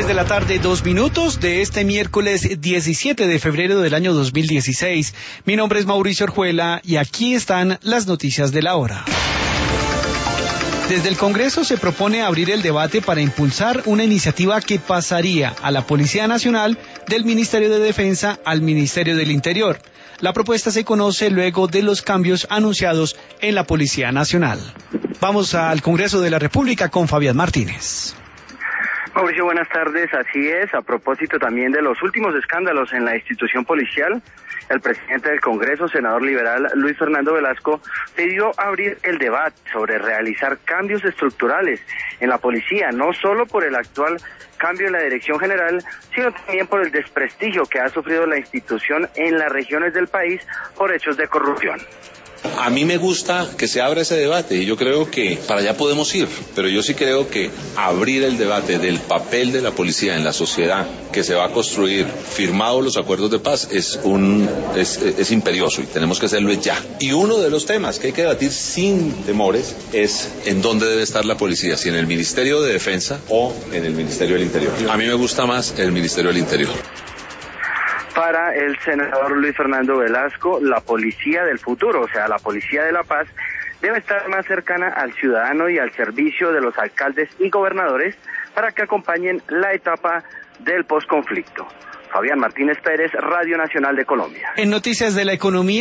3 de la tarde, 2 minutos de este miércoles 17 de febrero del año 2016. Mi nombre es Mauricio Orjuela y aquí están las noticias de la hora. Desde el Congreso se propone abrir el debate para impulsar una iniciativa que pasaría a la Policía Nacional del Ministerio de Defensa al Ministerio del Interior. La propuesta se conoce luego de los cambios anunciados en la Policía Nacional. Vamos al Congreso de la República con Fabián Martínez. Mauricio, buenas tardes. Así es, a propósito también de los últimos escándalos en la institución policial, el presidente del Congreso, senador liberal Luis Fernando Velasco, pidió abrir el debate sobre realizar cambios estructurales en la policía, no solo por el actual cambio en la dirección general, sino también por el desprestigio que ha sufrido la institución en las regiones del país por hechos de corrupción. A mí me gusta que se abra ese debate y yo creo que para allá podemos ir, pero yo sí creo que abrir el debate del papel de la policía en la sociedad que se va a construir firmados los acuerdos de paz es imperioso y tenemos que hacerlo ya. Y uno de los temas que hay que debatir sin temores es en dónde debe estar la policía, si en el Ministerio de Defensa o en el Ministerio del Interior. A mí me gusta más el Ministerio del Interior. Para el senador Luis Fernando Velasco, la policía del futuro, o sea, la policía de la paz, debe estar más cercana al ciudadano y al servicio de los alcaldes y gobernadores para que acompañen la etapa del posconflicto. Fabián Martínez Pérez, Radio Nacional de Colombia. En noticias de la economía.